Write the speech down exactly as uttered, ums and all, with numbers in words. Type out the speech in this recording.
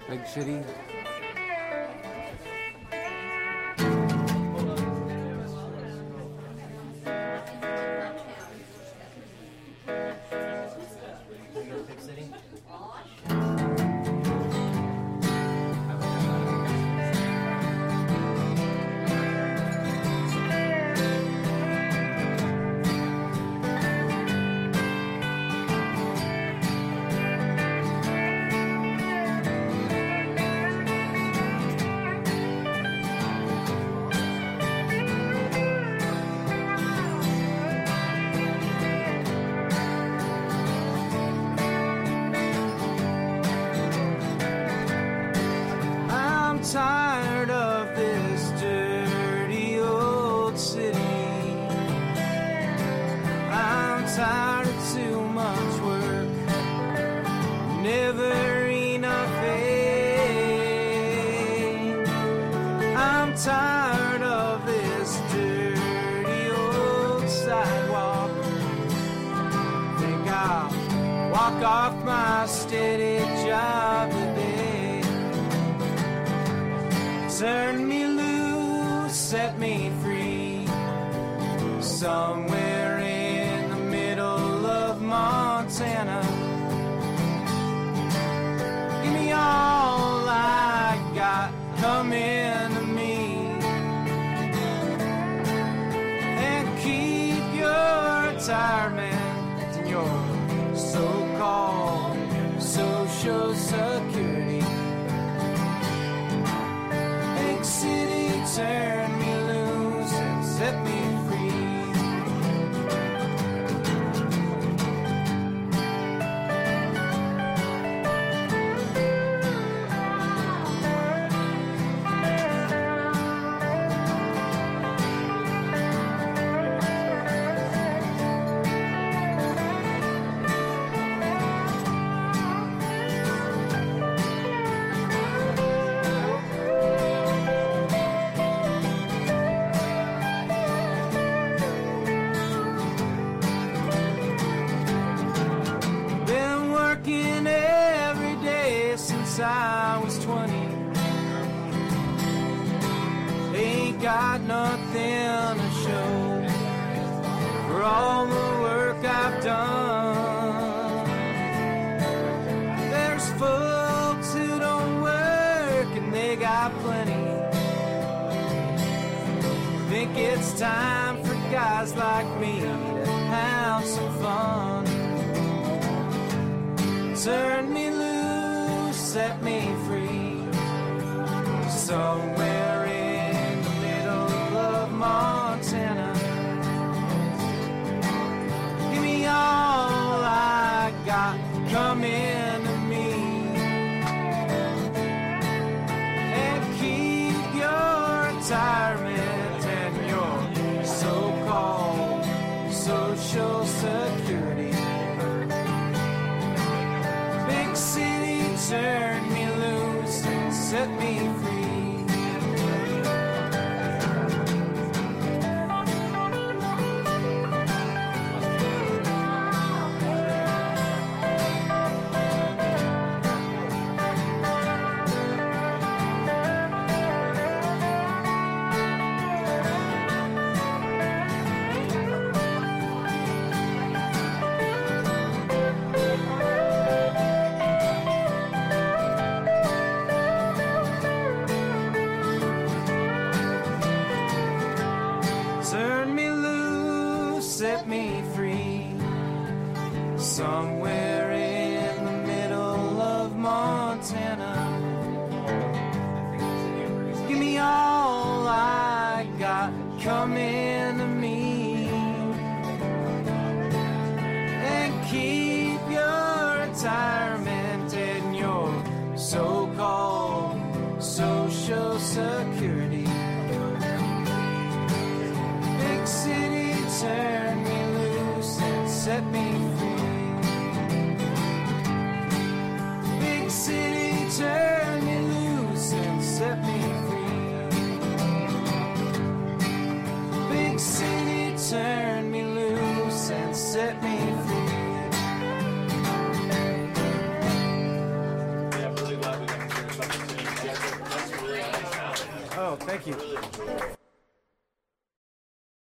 Big City. Tired of this dirty old city. I'm tired of too much work, never enough pay. I'm tired of this dirty old sidewalk. Think I'll walk off my steady job today. Turn me loose, set me free, somewhere in the middle of Montana. Give me all I got, come into me, and keep your retirement and your so-called social security. City, turn me loose and set me free. I was twenty, ain't got nothing to show for all the work I've done. There's folks who don't work and they got plenty. Think it's time for guys like me to have some fun. Turn me loose, set me free, somewhere in the middle of Montana. Give me all I got, come into me, and keep your retirement and your so-called social security. Big city, turn me loose and set me free. Set me free, somewhere in the middle of Montana. Give me all I got, come into me, and keep your retirement and your so-called social security. Big city, turn me loose and set me free. Big city, turn me loose and set me free. Big city, turn me loose and set me free. Yeah, I'm really glad we got to hear about Oh, thank you. Really enjoyed it.